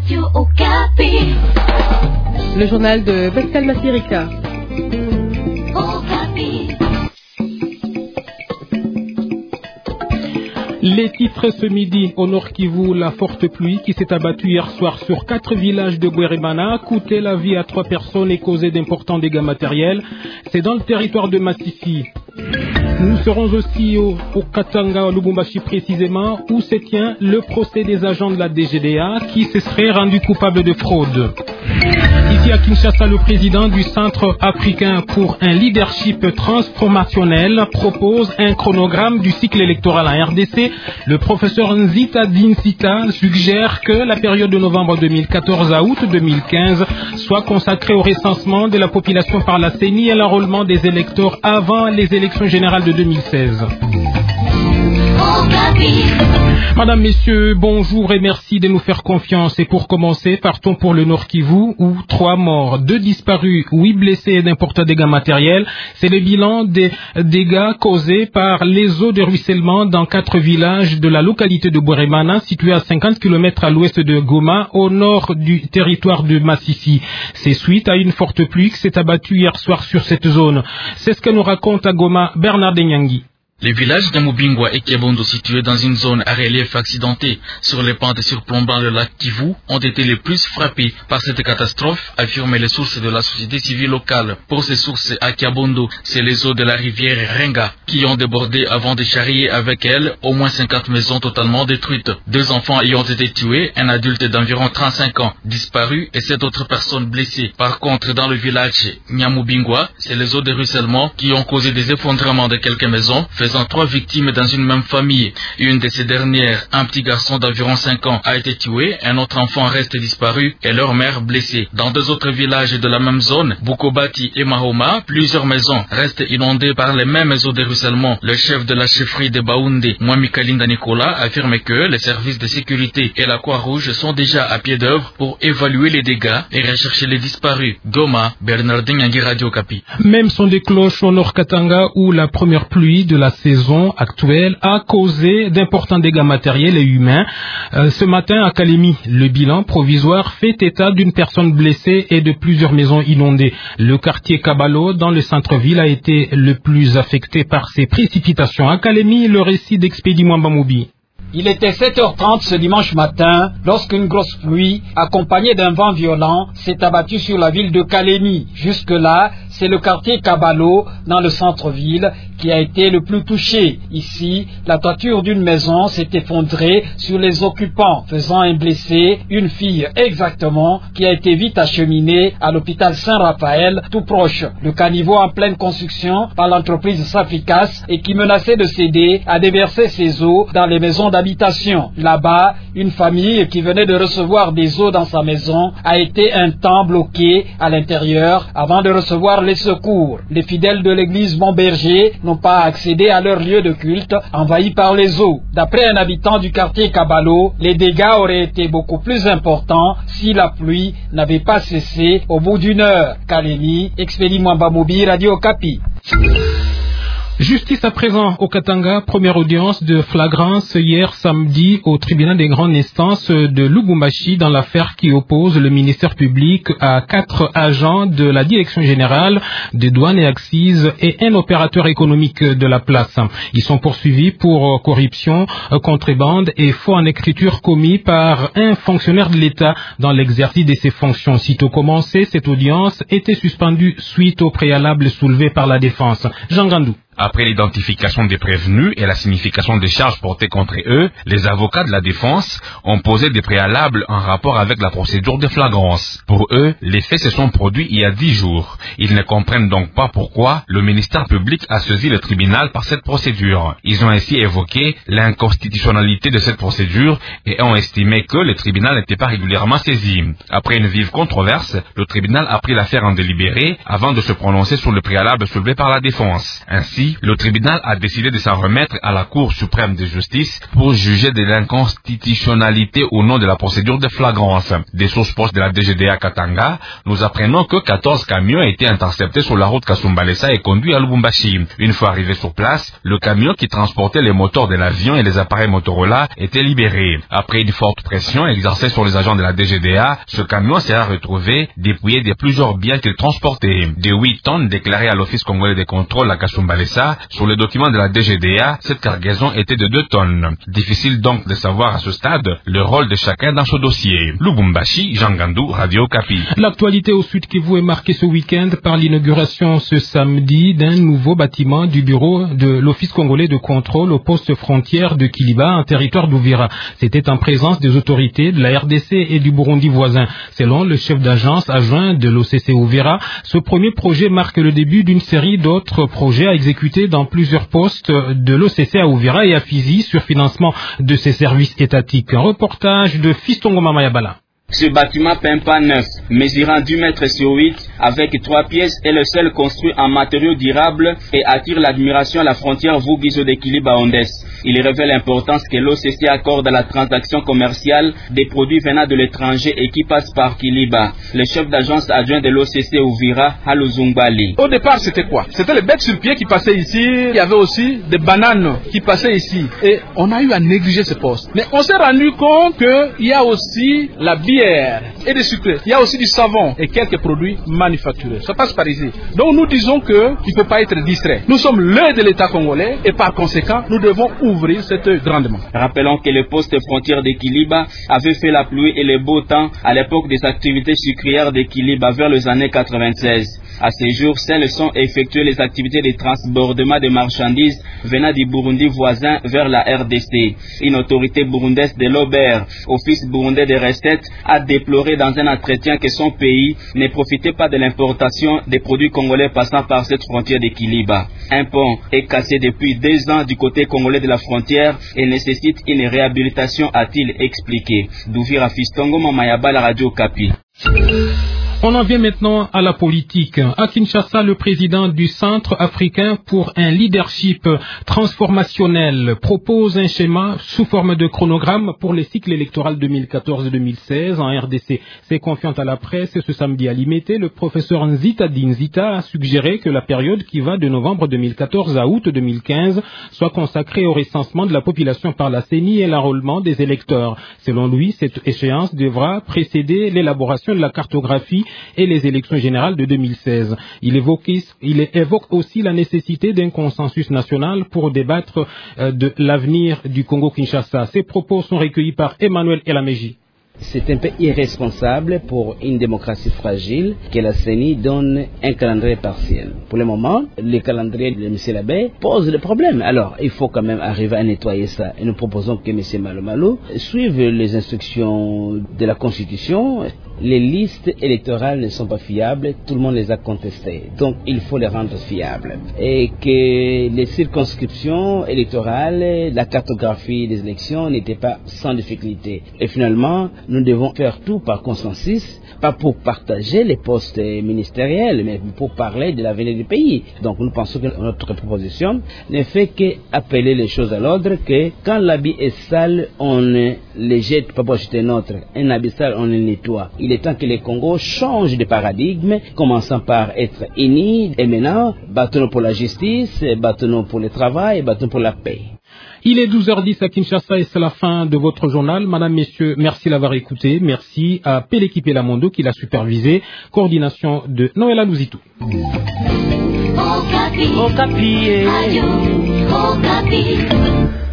Radio Okapi. Le journal de Pascal Massirika. Les titres ce midi au Nord Kivu, la forte pluie qui s'est abattue hier soir sur 4 villages de Bweremana a coûté la vie à 3 personnes et causé d'importants dégâts matériels. C'est dans le territoire de Masisi. Nous serons aussi au Katanga, au Lubumbashi précisément, où se tient le procès des agents de la DGDA qui se seraient rendus coupables de fraude. Ici à Kinshasa, le président du Centre africain pour un leadership transformationnel propose un chronogramme du cycle électoral en RDC. Le professeur Nzita Dinsita suggère que la période de novembre 2014 à août 2015 soit consacrée au recensement de la population par la CENI et l'enrôlement des électeurs avant les élections générales de 2016. Madame, Messieurs, bonjour et merci de nous faire confiance. Et pour commencer, partons pour le Nord Kivu où 3 morts, 2 disparus, 8 blessés et d'importants dégâts matériels. C'est le bilan des dégâts causés par les eaux de ruissellement dans 4 villages de la localité de Bweremana, située à 50 km à l'ouest de Goma, au nord du territoire de Masisi. C'est suite à une forte pluie qui s'est abattue hier soir sur cette zone. C'est ce que nous raconte à Goma Bernard Denyangi. Les villages de Mubingwa et Kiabondo, situés dans une zone à relief accidenté sur les pentes surplombant le lac Kivu, ont été les plus frappés par cette catastrophe, affirment les sources de la société civile locale. Pour ces sources, à Kiabondo, c'est les eaux de la rivière Renga qui ont débordé avant de charrier avec elles au moins 50 maisons totalement détruites. 2 enfants y ont été tués, un adulte d'environ 35 ans disparu et 7 autres personnes blessées. Par contre, dans le village Nyamubingwa, c'est les eaux de ruissellement qui ont causé des effondrements de quelques maisons, faisant 3 victimes dans une même famille. Une de ces dernières, un petit garçon d'environ 5 ans, a été tué, un autre enfant reste disparu et leur mère blessée. Dans 2 autres villages de la même zone, Bukobati et Mahoma, plusieurs maisons restent inondées par les mêmes eaux de ruissellement. Le chef de la chefferie de Baoundé, Mwami Kalinda Nicolas, affirme que les services de sécurité et la Croix-Rouge sont déjà à pied d'œuvre pour évaluer les dégâts et rechercher les disparus. Goma, Bernardin Yangi, Radio Okapi. Même son des cloches au Nord Katanga où la première pluie de la saison actuelle a causé d'importants dégâts matériels et humains. Ce matin à Kalemi, le bilan provisoire fait état d'une personne blessée et de plusieurs maisons inondées. Le quartier Kabalo dans le centre-ville a été le plus affecté par ces précipitations. À Kalemi, le récit d'Expédie Mwamba Moubi. Il était 7h30 ce dimanche matin lorsqu'une grosse pluie, accompagnée d'un vent violent, s'est abattue sur la ville de Kalemi. Jusque-là, c'est le quartier Kabalo, dans le centre-ville, qui a été le plus touché. Ici, la toiture d'une maison s'est effondrée sur les occupants, faisant un blessé, une fille exactement, qui a été vite acheminée à l'hôpital Saint-Raphaël, tout proche. Le caniveau en pleine construction par l'entreprise Saficas et qui menaçait de céder a déversé ses eaux dans les maisons d'habitation. Là-bas, une famille qui venait de recevoir des eaux dans sa maison a été un temps bloquée à l'intérieur avant de recevoir les secours. Les fidèles de l'église Montberger n'ont pas accédé à leur lieu de culte envahi par les eaux. D'après un habitant du quartier Kabalo, les dégâts auraient été beaucoup plus importants si la pluie n'avait pas cessé au bout d'une heure. Kalemi, Expédie Mwamba Moubi, Radio Okapi. Justice à présent au Katanga, première audience de flagrance hier samedi au tribunal des grandes instances de Lubumbashi dans l'affaire qui oppose le ministère public à 4 agents de la direction générale des douanes et accises et un opérateur économique de la place. Ils sont poursuivis pour corruption, contrebande et faux en écriture commis par un fonctionnaire de l'État dans l'exercice de ses fonctions. Sitôt commencé, cette audience était suspendue suite au préalable soulevé par la défense. Jean Gandou. Après l'identification des prévenus et la signification des charges portées contre eux, les avocats de la défense ont posé des préalables en rapport avec la procédure de flagrance. Pour eux, les faits se sont produits il y a 10 jours. Ils ne comprennent donc pas pourquoi le ministère public a saisi le tribunal par cette procédure. Ils ont ainsi évoqué l'inconstitutionnalité de cette procédure et ont estimé que le tribunal n'était pas régulièrement saisi. Après une vive controverse, le tribunal a pris l'affaire en délibéré avant de se prononcer sur le préalable soulevé par la défense. Ainsi, Ainsi, le tribunal a décidé de s'en remettre à la Cour suprême de justice pour juger de l'inconstitutionnalité au nom de la procédure de flagrance. Des sources proches de la DGDA Katanga, nous apprenons que 14 camions ont été interceptés sur la route Kasumbalesa et conduits à Lubumbashi. Une fois arrivés sur place, le camion qui transportait les moteurs de l'avion et les appareils Motorola était libéré. Après une forte pression exercée sur les agents de la DGDA, ce camion sera retrouvé dépouillé de plusieurs biens qu'il transportait. De 8 tonnes déclarées à l'Office congolais de contrôle à Kasumbalesa, sur les documents de la DGDA, cette cargaison était de 2 tonnes. Difficile donc de savoir à ce stade le rôle de chacun dans ce dossier. Lubumbashi, Jean Gandou, Radio Okapi. L'actualité au Sud Kivu est marquée ce week-end par l'inauguration ce samedi d'un nouveau bâtiment du bureau de l'Office congolais de contrôle au poste frontière de Kiliba, en territoire d'Uvira. C'était en présence des autorités de la RDC et du Burundi voisin. Selon le chef d'agence adjoint de l'OCC Uvira, ce premier projet marque le début d'une série d'autres projets à exécuter dans plusieurs postes de l'OCC à Uvira et à Fizi sur financement de ses services étatiques. Un reportage de Fistongo Mamayabala. Ce bâtiment peint pas neuf, mesurant 10 mètres sur 8, avec 3 pièces, est le seul construit en matériaux durables et attire l'admiration à la frontière Vugizo de Kiliba Ondes. Il révèle l'importance que l'OCC accorde à la transaction commerciale des produits venant de l'étranger et qui passent par Kiliba. Le chef d'agence adjoint de l'OCC Uvira, Haluzungbali. Au départ, c'était quoi? C'était les bêtes sur pied qui passaient ici. Il y avait aussi des bananes qui passaient ici. Et on a eu à négliger ce poste. Mais on s'est rendu compte qu'il y a aussi la bière et des sucres. Il y a aussi du savon et quelques produits manufacturés. Ça passe par ici. Donc nous disons qu'il ne faut pas être distrait. Nous sommes l'œil de l'État congolais et par conséquent, nous devons ouvrir cet œil grandement. Rappelons que le poste frontière de Kiliba avait fait la pluie et le beau temps à l'époque des activités sucrières de Kiliba vers les années 96. À ces jours, seules sont effectuées les activités de transbordement de marchandises venant du Burundi voisin vers la RDC. Une autorité burundaise de l'Aubert, Office burundais des recettes, a déploré dans un entretien que son pays ne profitait pas de l'importation des produits congolais passant par cette frontière de Kiliba. Un pont est cassé depuis 2 ans du côté congolais de la frontière et nécessite une réhabilitation, a-t-il expliqué. D'Uvira Fistongo Mamayaba, la Radio Okapi. On en vient maintenant à la politique. À Kinshasa, le président du Centre africain pour un leadership transformationnel propose un schéma sous forme de chronogramme pour les cycles électoraux 2014-2016 en RDC. C'est confiant à la presse. Ce samedi à Limete, le professeur Nzita Dinzita a suggéré que la période qui va de novembre 2014 à août 2015 soit consacrée au recensement de la population par la CENI et l'enrôlement des électeurs. Selon lui, cette échéance devra précéder l'élaboration de la cartographie et les élections générales de 2016. Il évoque aussi la nécessité d'un consensus national pour débattre de l'avenir du Congo-Kinshasa. Ces propos sont recueillis par Emmanuel Elameji. C'est un peu irresponsable pour une démocratie fragile que la CENI donne un calendrier partiel. Pour le moment, le calendrier de M. Labbé pose le problème. Alors, il faut quand même arriver à nettoyer ça. Et nous proposons que M. Malo suive les instructions de la Constitution. Les listes électorales ne sont pas fiables, tout le monde les a contestées. Donc, il faut les rendre fiables. Et que les circonscriptions électorales, la cartographie des élections n'étaient pas sans difficulté. Et finalement, nous devons faire tout par consensus, pas pour partager les postes ministériels, mais pour parler de l'avenir du pays. Donc, nous pensons que notre proposition ne fait qu'appeler les choses à l'ordre, que quand l'habit est sale, on ne les jette pas pour acheter un autre. Un habit sale, on le nettoie. Il est temps que le Congo change de paradigme, commençant par être unis, et maintenant, battons pour la justice, battons pour le travail, battons pour la paix. Il est 12h10 à Kinshasa et c'est la fin de votre journal. Madame, messieurs, merci d'avoir écouté. Merci à Péléquipe Lamondo qui l'a supervisé. Coordination de Noëlla Louzitou. Okapi.